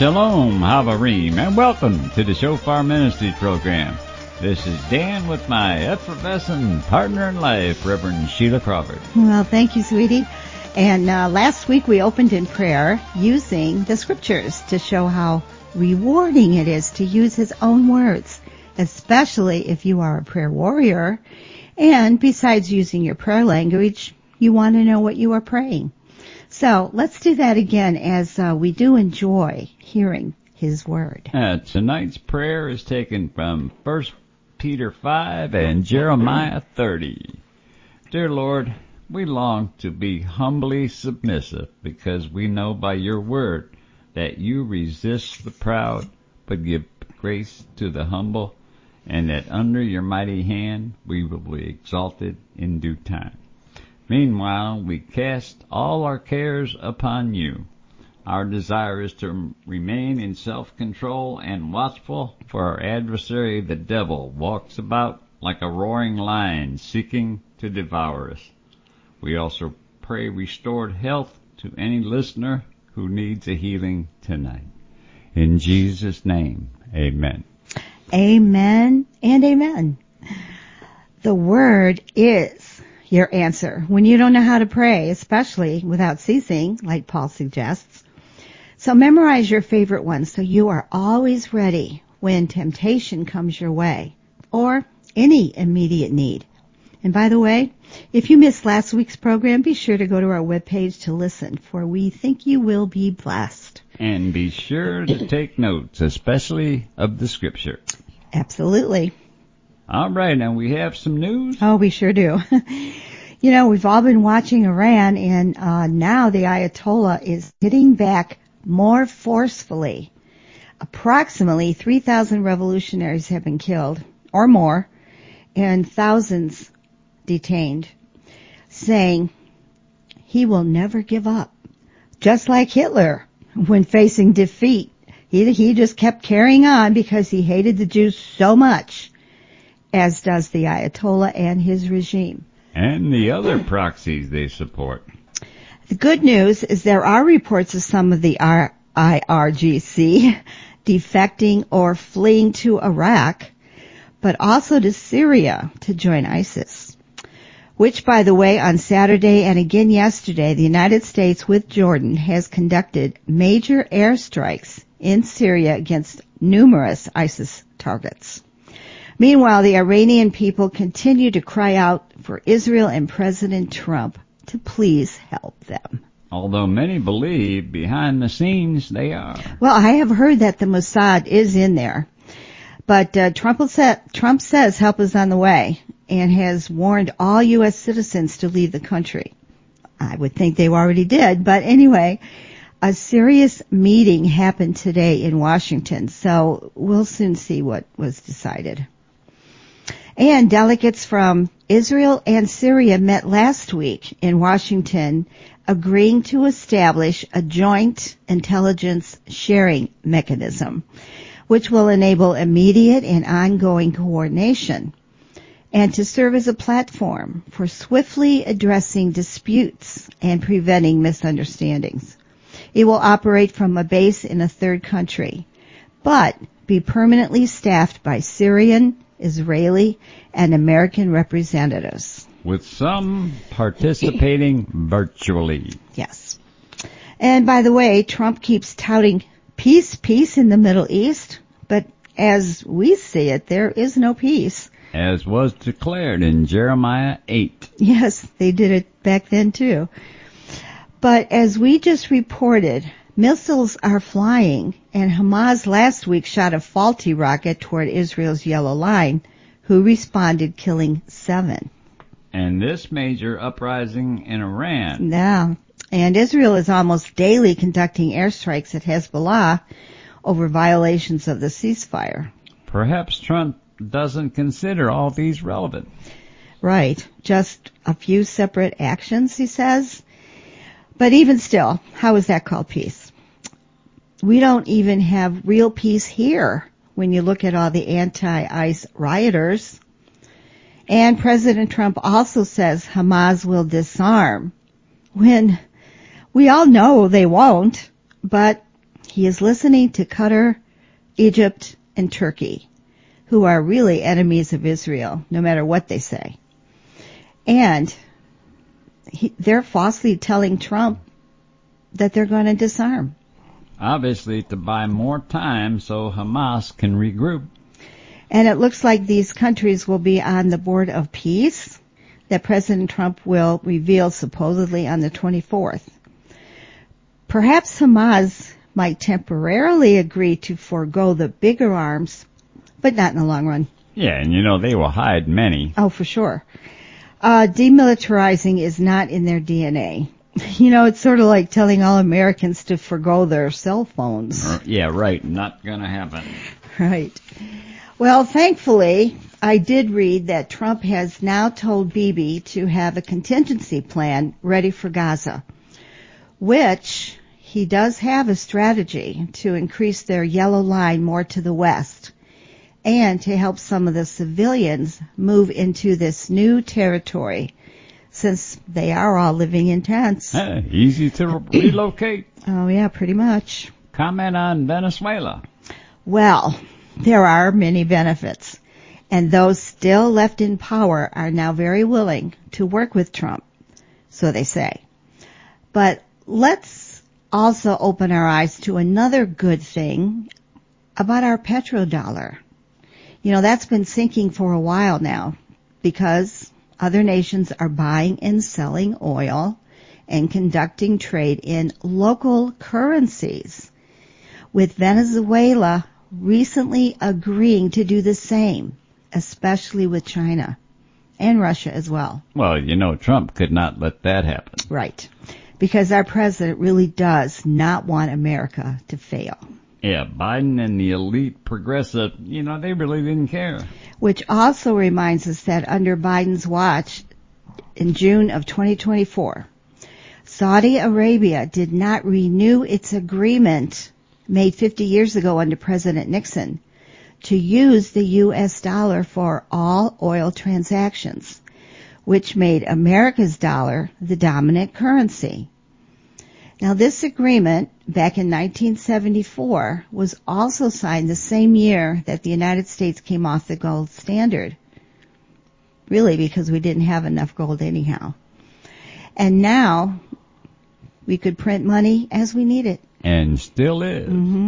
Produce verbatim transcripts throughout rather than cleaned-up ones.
Shalom, Havarim, and welcome to the Shofar Ministry program. This is Dan with my effervescent partner in life, Reverend Sheila Crawford. Well, thank you, sweetie. And uh, last week we opened in prayer using the scriptures to show how rewarding it is to use His own words, especially if you are a prayer warrior. And besides using your prayer language, you want to know what you are praying. So let's do that again, as uh, we do enjoy hearing His word. Uh, tonight's prayer is taken from First Peter five and Jeremiah thirty. Dear Lord, we long to be humbly submissive because we know by your word that you resist the proud but give grace to the humble, and that under your mighty hand we will be exalted in due time. Meanwhile, we cast all our cares upon you. Our desire is to remain in self-control and watchful, for our adversary, the devil, walks about like a roaring lion seeking to devour us. We also pray restored health to any listener who needs a healing tonight. In Jesus' name, amen. Amen and amen. The word is your answer when you don't know how to pray, especially without ceasing, like Paul suggests. So memorize your favorite ones so you are always ready when temptation comes your way or any immediate need. And by the way, if you missed last week's program, be sure to go to our webpage to listen, for we think you will be blessed. And be sure to take notes, especially of the scripture. Absolutely. All right, and we have some news. Oh, we sure do. You know, we've all been watching Iran, and uh, now the Ayatollah is hitting back more forcefully. Approximately three thousand revolutionaries have been killed, or more, and thousands detained, saying he will never give up. Just like Hitler, when facing defeat, he, he just kept carrying on because he hated the Jews so much, as does the Ayatollah and his regime. And the other proxies they support. The good news is there are reports of some of the I R G C defecting or fleeing to Iraq, but also to Syria to join ISIS, which, by the way, on Saturday and again yesterday, the United States with Jordan has conducted major airstrikes in Syria against numerous ISIS targets. Meanwhile, the Iranian people continue to cry out for Israel and President Trump to please help them. Although many believe behind the scenes they are. Well, I have heard that the Mossad is in there. But uh, Trump, will say, Trump says help is on the way and has warned all U S citizens to leave the country. I would think they already did. But anyway, a serious meeting happened today in Washington, so we'll soon see what was decided. And delegates from Israel and Syria met last week in Washington, agreeing to establish a joint intelligence sharing mechanism, which will enable immediate and ongoing coordination, and to serve as a platform for swiftly addressing disputes and preventing misunderstandings. It will operate from a base in a third country, but be permanently staffed by Syrian, Israeli, and American representatives. With some participating virtually. Yes. And by the way, Trump keeps touting peace, peace in the Middle East, but as we see it, there is no peace. As was declared in Jeremiah eight. Yes, they did it back then too. But as we just reported, missiles are flying, and Hamas last week shot a faulty rocket toward Israel's Yellow Line, who responded, killing seven. And this major uprising in Iran. Yeah, and Israel is almost daily conducting airstrikes at Hezbollah over violations of the ceasefire. Perhaps Trump doesn't consider all these relevant. Right, just a few separate actions, he says. But even still, how is that called peace? We don't even have real peace here when you look at all the anti-ICE rioters. And President Trump also says Hamas will disarm, when we all know they won't, but He is listening to Qatar, Egypt, and Turkey, who are really enemies of Israel, no matter what they say. And he, they're falsely telling Trump that they're going to disarm. Obviously to buy more time so Hamas can regroup. And it looks like these countries will be on the Board of Peace that President Trump will reveal supposedly on the twenty-fourth. Perhaps Hamas might temporarily agree to forego the bigger arms, but not in the long run. Yeah, and you know, they will hide many. Oh, for sure. Uh, demilitarizing is not in their D N A. You know, it's sort of like telling all Americans to forego their cell phones. Uh, yeah, right. Not gonna happen. Right. Well, thankfully, I did read that Trump has now told Bibi to have a contingency plan ready for Gaza, which he does have a strategy to increase their yellow line more to the west and to help some of the civilians move into this new territory since they are all living in tents. Hey, easy to re- relocate. Oh, yeah, pretty much. Comment on Venezuela. Well, there are many benefits, and those still left in power are now very willing to work with Trump, so they say. But let's also open our eyes to another good thing about our petrodollar. You know, that's been sinking for a while now because other nations are buying and selling oil and conducting trade in local currencies, with Venezuela recently agreeing to do the same, especially with China and Russia as well. Well, you know, Trump could not let that happen. Right. Because our president really does not want America to fail. Yeah, Biden and the elite progressive, you know, they really didn't care. Which also reminds us that under Biden's watch in June of twenty twenty-four, Saudi Arabia did not renew its agreement made fifty years ago under President Nixon to use the U S dollar for all oil transactions, which made America's dollar the dominant currency. Now, this agreement back in nineteen seventy-four was also signed the same year that the United States came off the gold standard, really because we didn't have enough gold anyhow. And now we could print money as we need it. And still is. Mm-hmm.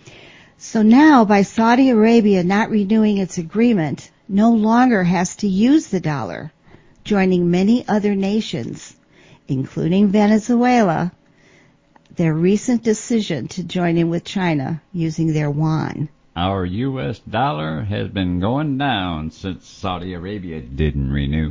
So now, by Saudi Arabia not renewing its agreement, no longer has to use the dollar, joining many other nations, including Venezuela, their recent decision to join in with China using their yuan. Our U S dollar has been going down since Saudi Arabia didn't renew.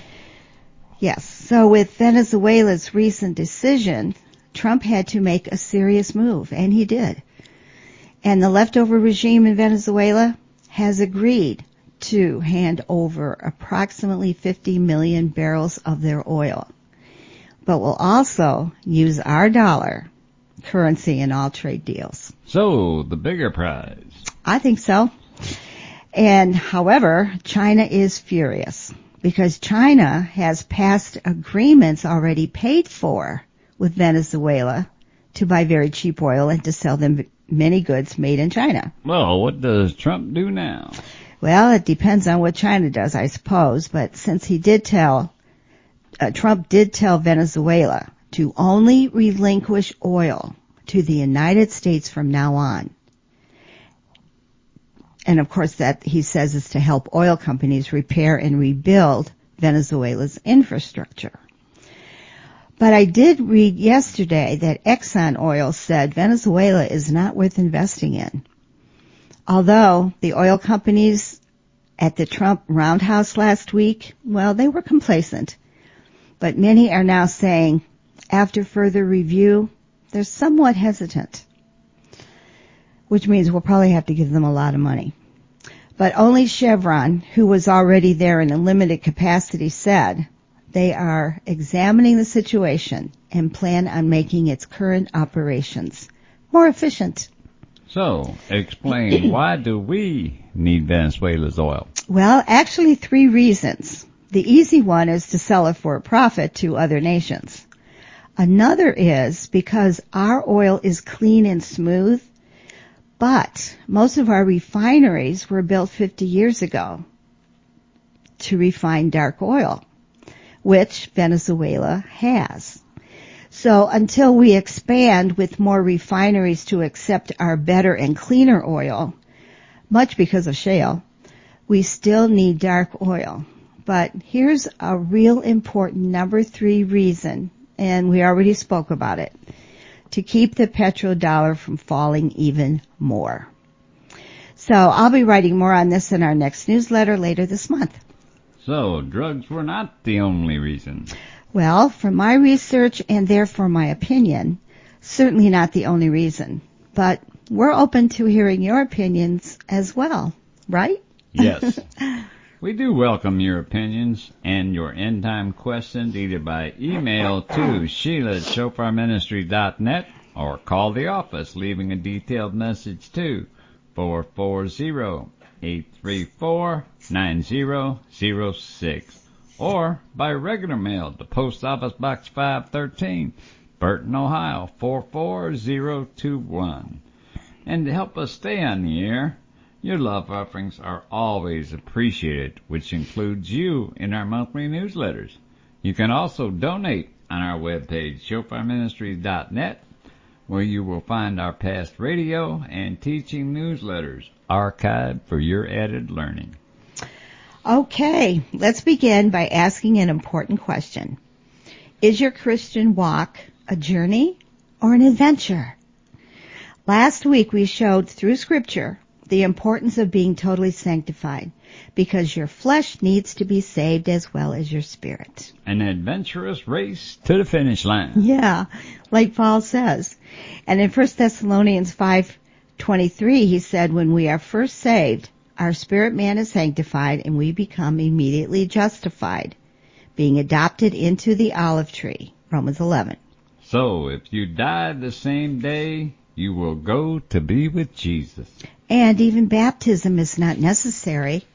Yes, so with Venezuela's recent decision, Trump had to make a serious move, and he did. And the leftover regime in Venezuela has agreed to hand over approximately fifty million barrels of their oil, but will also use our dollar currency in all trade deals. So, the bigger prize. I think so. And however, China is furious because China has passed agreements already paid for with Venezuela to buy very cheap oil and to sell them many goods made in China. Well, what does Trump do now? Well, it depends on what China does, I suppose. But since he did tell, uh, Trump did tell Venezuela to only relinquish oil to the United States from now on. And of course that, he says, is to help oil companies repair and rebuild Venezuela's infrastructure. But I did read yesterday that Exxon Oil said Venezuela is not worth investing in. Although the oil companies at the Trump roundhouse last week, well, they were complacent. But many are now saying, after further review, they're somewhat hesitant. Which means we'll probably have to give them a lot of money. But only Chevron, who was already there in a limited capacity, said they are examining the situation and plan on making its current operations more efficient. So, explain, why do we need Venezuela's oil? Well, actually three reasons. The easy one is to sell it for a profit to other nations. Another is because our oil is clean and smooth, but most of our refineries were built fifty years ago to refine dark oil, which Venezuela has. So until we expand with more refineries to accept our better and cleaner oil, much because of shale, we still need dark oil. But here's a real important number three reason, and we already spoke about it, to keep the petrodollar from falling even more. So I'll be writing more on this in our next newsletter later this month. So drugs were not the only reason. Well, from my research and therefore my opinion, certainly not the only reason. But we're open to hearing your opinions as well, right? Yes. We do welcome your opinions and your end-time questions either by email to Sheila at shofar ministry dot net or call the office leaving a detailed message to four four zero, eight three four, nine zero zero six or by regular mail to Post Office Box five thirteen, Burton, Ohio four four zero two one. And to help us stay on the air, your love offerings are always appreciated, which includes you in our monthly newsletters. You can also donate on our webpage, shofar ministry dot net, where you will find our past radio and teaching newsletters archived for your added learning. Okay, let's begin by asking an important question. Is your Christian walk a journey or an adventure? Last week we showed through Scripture the importance of being totally sanctified because your flesh needs to be saved as well as your spirit. An adventurous race to the finish line. Yeah, like Paul says. And in First Thessalonians five twenty-three he said, when we are first saved, our spirit man is sanctified and we become immediately justified, being adopted into the olive tree. Romans eleven. So if you die the same day, you will go to be with Jesus. And even baptism is not necessary.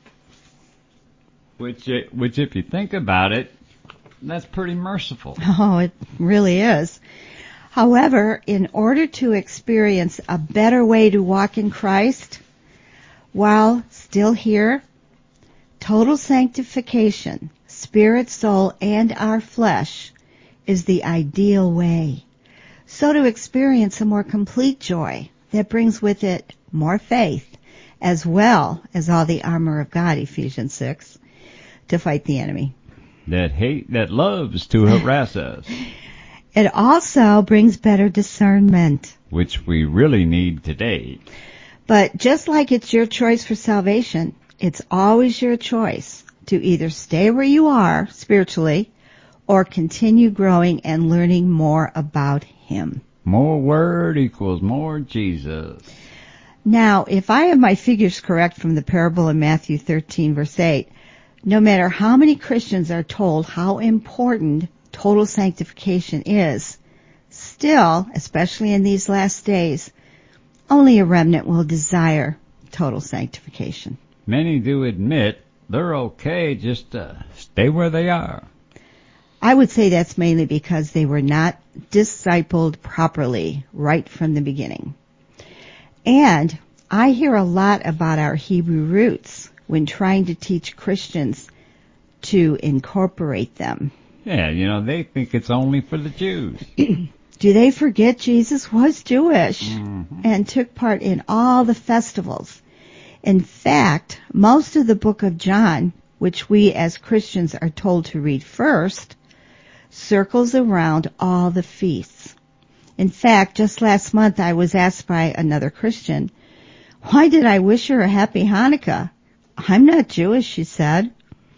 Which, which if you think about it, that's pretty merciful. Oh, it really is. However, in order to experience a better way to walk in Christ, while still here, total sanctification, spirit, soul, and our flesh is the ideal way. So to experience a more complete joy that brings with it more faith, as well as all the armor of God, Ephesians six, to fight the enemy. That hate, that loves to harass us. It also brings better discernment, which we really need today. But just like it's your choice for salvation, it's always your choice to either stay where you are spiritually or continue growing and learning more about Him. More Word equals more Jesus. Now, if I have my figures correct from the parable in Matthew thirteen, verse eight, no matter how many Christians are told how important total sanctification is, still, especially in these last days, only a remnant will desire total sanctification. Many do admit they're okay just to stay where they are. I would say that's mainly because they were not discipled properly right from the beginning. And I hear a lot about our Hebrew roots when trying to teach Christians to incorporate them. Yeah, you know, they think it's only for the Jews. Do they forget Jesus was Jewish mm-hmm. and took part in all the festivals? In fact, most of the book of John, which we as Christians are told to read first, circles around all the feasts. In fact, just last month I was asked by another Christian, why did I wish her a happy Hanukkah? I'm not Jewish, she said.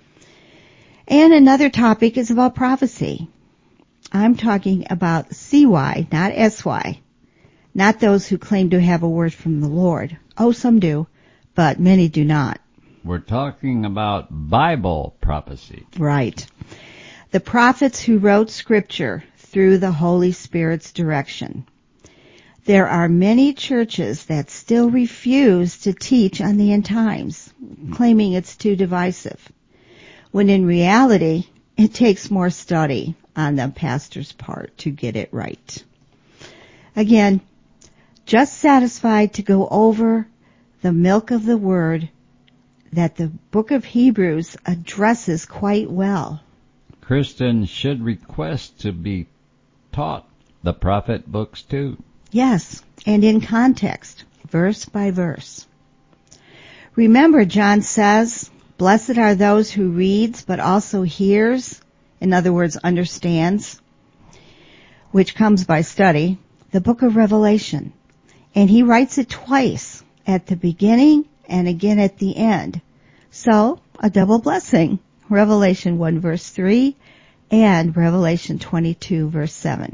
And another topic is about prophecy. I'm talking about C Y, not S Y. Not those who claim to have a word from the Lord. Oh, some do, but many do not. We're talking about Bible prophecy. Right. The prophets who wrote Scripture through the Holy Spirit's direction. There are many churches that still refuse to teach on the end times, claiming it's too divisive, when in reality, it takes more study on the pastor's part to get it right. Again, just satisfied to go over the milk of the word that the book of Hebrews addresses quite well. Christians should request to be taught the prophet books too. Yes, and in context, verse by verse. Remember, John says, blessed are those who reads but also hears, in other words, understands, which comes by study, the book of Revelation. And he writes it twice, at the beginning and again at the end. So, a double blessing. Revelation one verse three and Revelation twenty-two verse seven.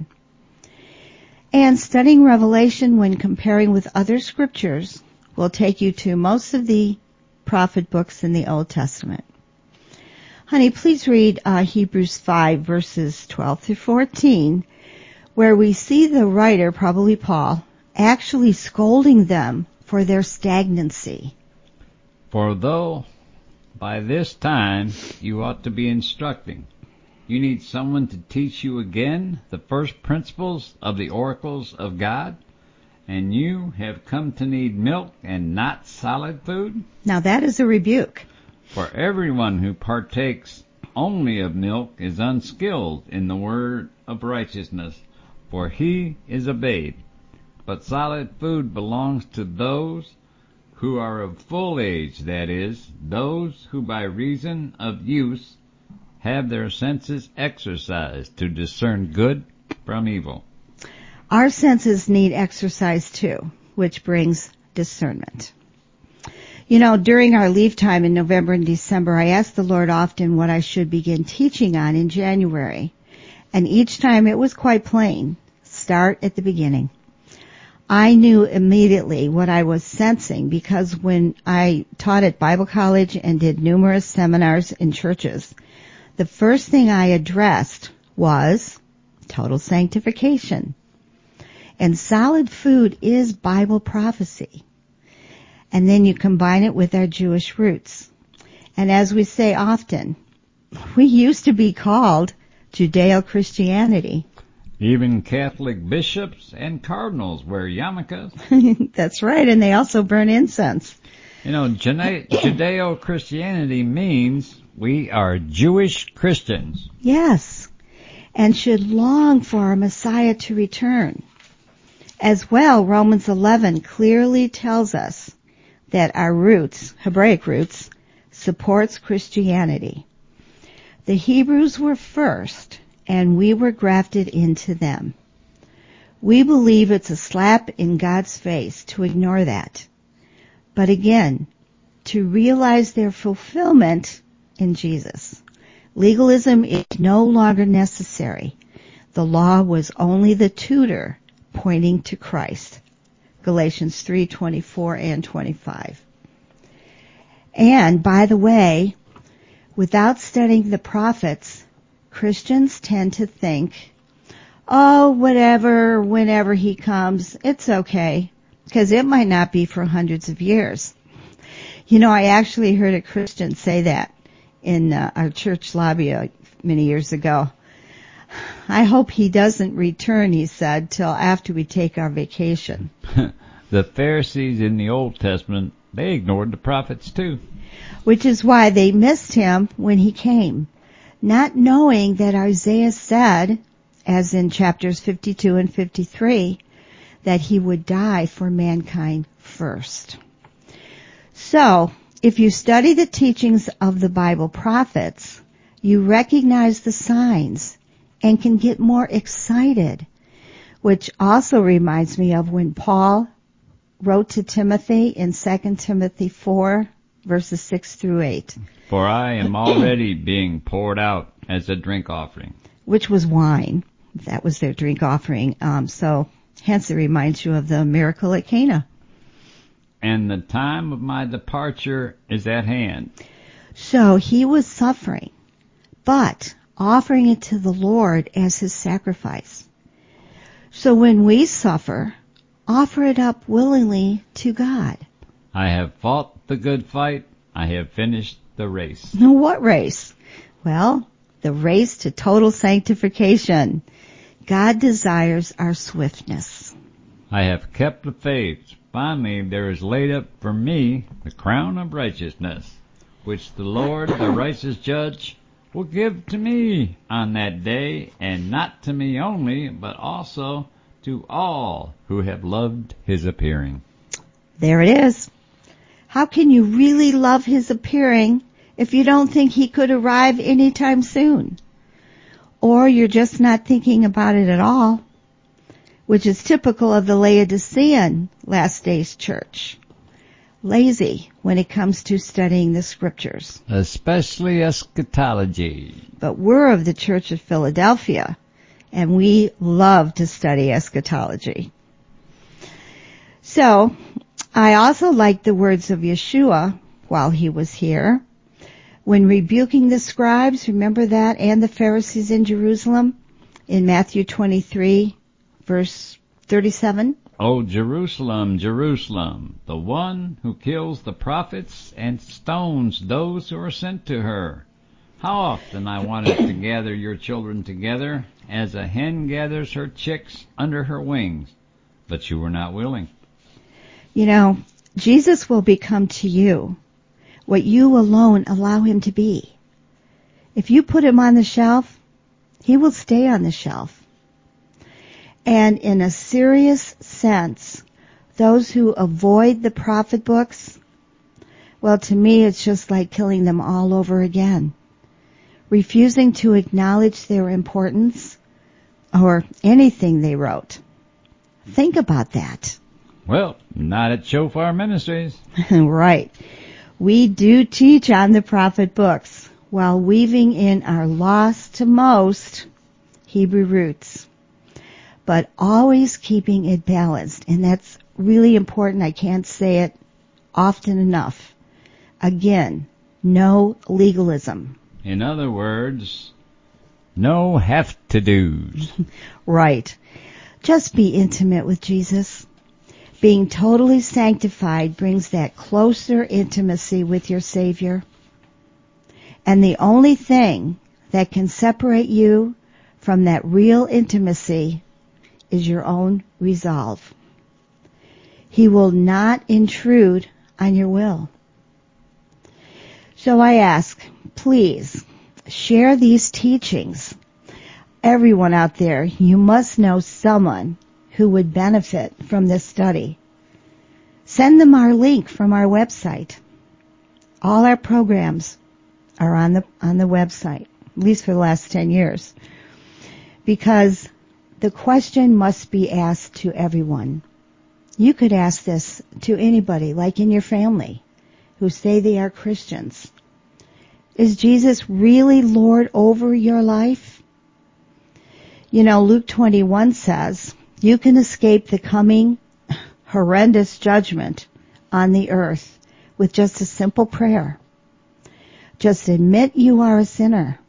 And studying Revelation when comparing with other scriptures will take you to most of the prophet books in the Old Testament. Honey, please read uh, Hebrews five verses twelve through fourteen, where we see the writer, probably Paul, actually scolding them for their stagnancy. For though by this time you ought to be instructing, you need someone to teach you again the first principles of the oracles of God, and you have come to need milk and not solid food? Now that is a rebuke. For everyone who partakes only of milk is unskilled in the word of righteousness, for he is a babe. But solid food belongs to those who are of full age, that is, those who by reason of use have their senses exercised to discern good from evil. Our senses need exercise too, which brings discernment. You know, during our leave time in November and December, I asked the Lord often what I should begin teaching on in January. And each time it was quite plain. Start at the beginning. I knew immediately what I was sensing because when I taught at Bible college and did numerous seminars in churches, the first thing I addressed was total sanctification. And solid food is Bible prophecy. And then you combine it with our Jewish roots. And as we say often, we used to be called Judeo-Christianity. Even Catholic bishops and cardinals wear yarmulkes. That's right, and they also burn incense. You know, Judeo-Christianity means we are Jewish Christians. Yes, and should long for our Messiah to return. As well, Romans eleven clearly tells us that our roots, Hebraic roots, supports Christianity. The Hebrews were first, and we were grafted into them. We believe it's a slap in God's face to ignore that. But again, to realize their fulfillment in Jesus. Legalism is no longer necessary. The law was only the tutor pointing to Christ. Galatians three twenty-four and twenty-five. And, by the way, without studying the prophets, Christians tend to think, oh, whatever, whenever he comes, it's okay, because it might not be for hundreds of years. You know, I actually heard a Christian say that in uh, our church lobby uh, many years ago. I hope he doesn't return, he said, till after we take our vacation. The Pharisees in the Old Testament, they ignored the prophets too. Which is why they missed him when he came, not knowing that Isaiah said, as in chapters fifty-two and fifty-three, that he would die for mankind first. So, if you study the teachings of the Bible prophets, you recognize the signs and can get more excited, which also reminds me of when Paul wrote to Timothy in Second Timothy four, verses six through eight. For I am already being poured out as a drink offering. Which was wine. That was their drink offering. Um, so, hence it reminds you of the miracle at Cana. And the time of my departure is at hand. So, he was suffering, but offering it to the Lord as his sacrifice. So when we suffer, offer it up willingly to God. I have fought the good fight. I have finished the race. What race? Well, the race to total sanctification. God desires our swiftness. I have kept the faith. Finally, there is laid up for me the crown of righteousness, which the Lord, the righteous judge, will give to me on that day, and not to me only, but also to all who have loved his appearing. There it is. How can you really love his appearing if you don't think he could arrive anytime soon? Or you're just not thinking about it at all, which is typical of the Laodicean last days church. Lazy when it comes to studying the scriptures. Especially eschatology. But we're of the Church of Philadelphia, and we love to study eschatology. So, I also like the words of Yeshua while he was here. When rebuking the scribes, remember that, and the Pharisees in Jerusalem, in Matthew twenty-three, verse thirty-seven. O Jerusalem, Jerusalem, the one who kills the prophets and stones those who are sent to her. How often I wanted to gather your children together, as a hen gathers her chicks under her wings, but you were not willing. You know, Jesus will become to you what you alone allow him to be. If you put him on the shelf, he will stay on the shelf. And in a serious sense, those who avoid the prophet books, well, to me it's just like killing them all over again. Refusing to acknowledge their importance or anything they wrote. Think about that. Well, not at Shofar Ministries. Right. We do teach on the prophet books while weaving in our lost to most Hebrew roots, but always keeping it balanced. And that's really important. I can't say it often enough. Again, no legalism. In other words, no have-to-dos. Right. Just be intimate with Jesus. Being totally sanctified brings that closer intimacy with your Savior. And the only thing that can separate you from that real intimacy is your own resolve. He will not intrude on your will. So I ask, please, share these teachings. Everyone out there, you must know someone who would benefit from this study. Send them our link from our website. All our programs are on the on the website, at least for the last ten years. Because the question must be asked to everyone. You could ask this to anybody, like in your family, who say they are Christians. Is Jesus really Lord over your life? You know, Luke twenty-one says, you can escape the coming horrendous judgment on the earth with just a simple prayer. Just admit you are a sinner.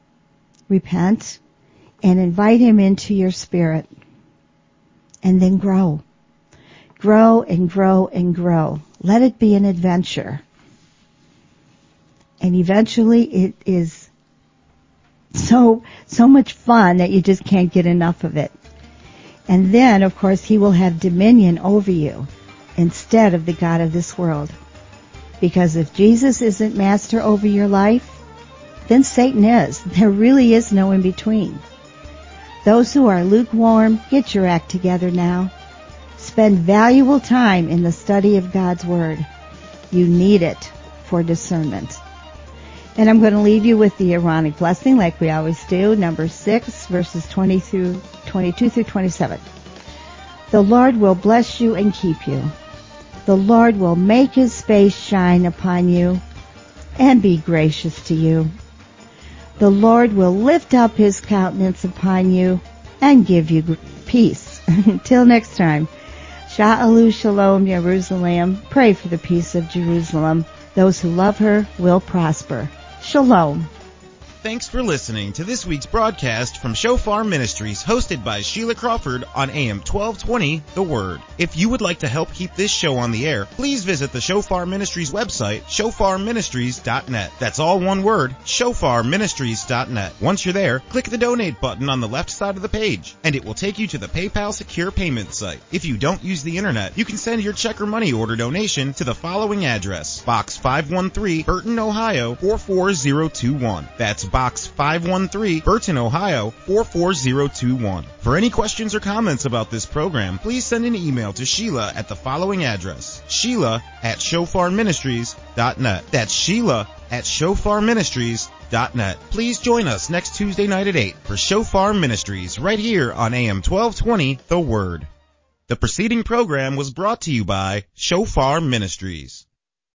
Repent and invite him into your spirit. And then grow. Grow and grow and grow. Let it be an adventure. And eventually it is so, so much fun that you just can't get enough of it. And then, of course, he will have dominion over you instead of the God of this world. Because if Jesus isn't master over your life, then Satan is. There really is no in between. Those who are lukewarm, get your act together now. Spend valuable time in the study of God's Word. You need it for discernment. And I'm going to leave you with the Aaronic blessing like we always do, number six, verses twenty through twenty-two through twenty-seven. The Lord will bless you and keep you. The Lord will make his face shine upon you and be gracious to you. The Lord will lift up his countenance upon you and give you peace. Till next time. Sha'alu Shalom Jerusalem. Pray for the peace of Jerusalem. Those who love her will prosper. Shalom. Thanks for listening to this week's broadcast from Shofar Ministries, hosted by Sheila Crawford on A M twelve twenty, The Word. If you would like to help keep this show on the air, please visit the Shofar Ministries website, shofar ministries dot net. That's all one word, shofar ministries dot net. Once you're there, click the donate button on the left side of the page, and it will take you to the PayPal secure payment site. If you don't use the internet, you can send your check or money order donation to the following address: Box five one three, Burton, Ohio four four zero two one. That's Box five one three, Burton, Ohio four four zero two one. For any questions or comments about this program, please send an email to Sheila at the following address: Sheila at shofar ministries dot net. That's Sheila at shofar ministries dot net. Please join us next Tuesday night at eight for Shofar Ministries right here on A M twelve twenty, The Word. The preceding program was brought to you by Shofar Ministries.